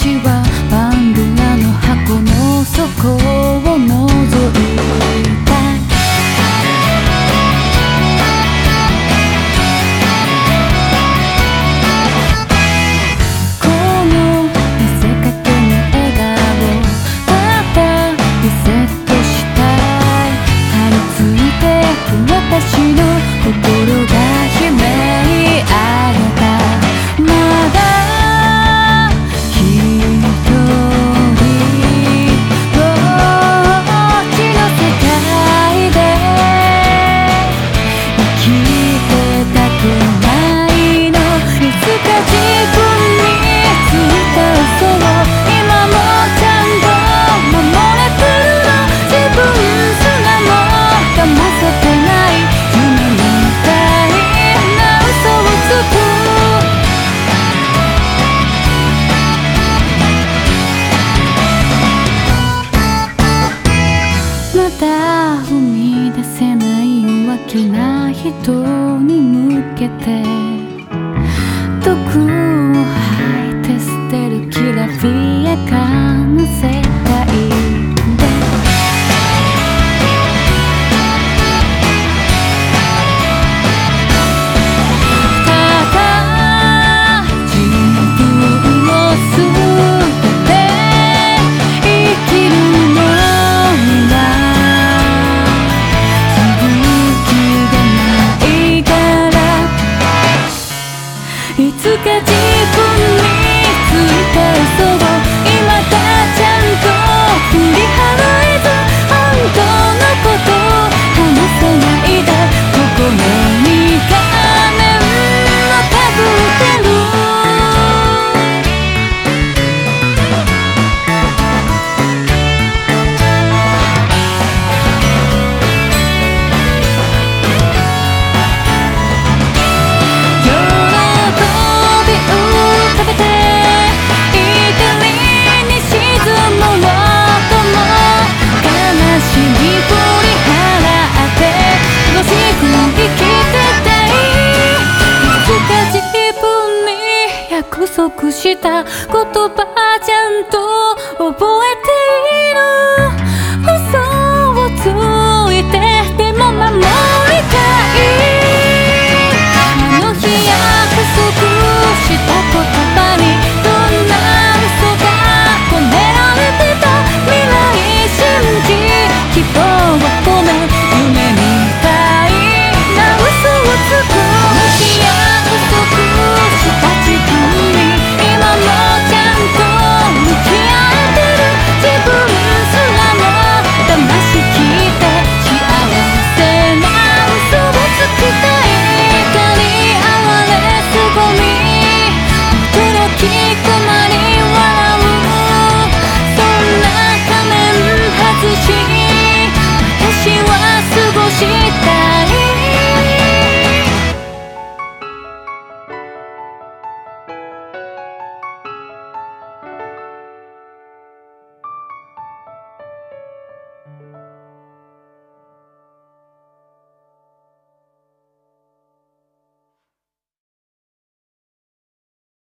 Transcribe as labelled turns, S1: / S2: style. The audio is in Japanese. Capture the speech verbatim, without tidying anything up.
S1: 私はパンドラの箱の底を覗いた。この見せかけの笑顔ただリセットしたい。張り付いてく私の心が悲鳴上げた。まだ一人ぼっちの世界で生きてたくないの。いつか自分についた嘘を今もちゃんと守れてるの。自分すらも騙せてない夢みたいな嘘をつく。まだ踏み出せない弱気な人に向けて毒を吐いて捨てるきらびやかな世界で。ただ自分を捨てて生きるのにはいつか自分についた嘘を今だちゃんと振り払えず本当のこと話せないで心に画面をたぐってる。約束した言葉ちゃんと覚え